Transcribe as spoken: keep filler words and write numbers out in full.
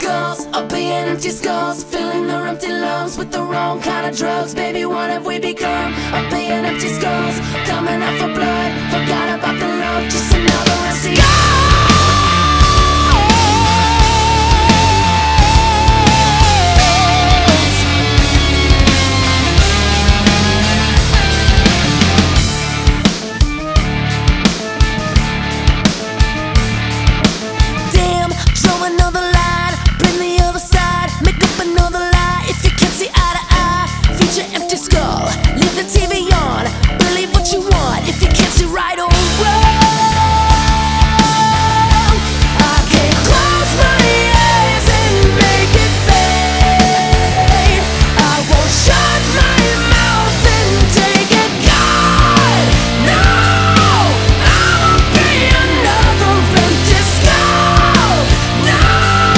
skulls, up being empty skulls, filling their empty lungs with the wrong kind of drugs. Baby, what have we become? Up being empty skulls, coming out for blood, forgot about the love, just another empty skull.